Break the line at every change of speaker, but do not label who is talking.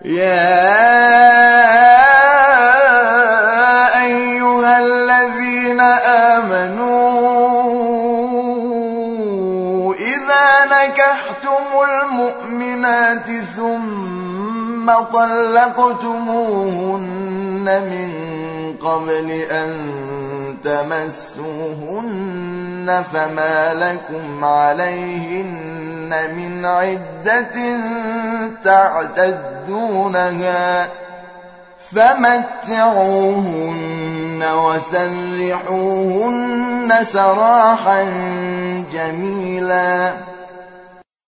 يا أيها الذين آمنوا إذا نكحتم المؤمنات ثم طلقتموهن من قبل أن تمسوهن فما لكم عليهن من عدة تعتدونها فمتعوهن وسرحوهن سراحا جميلا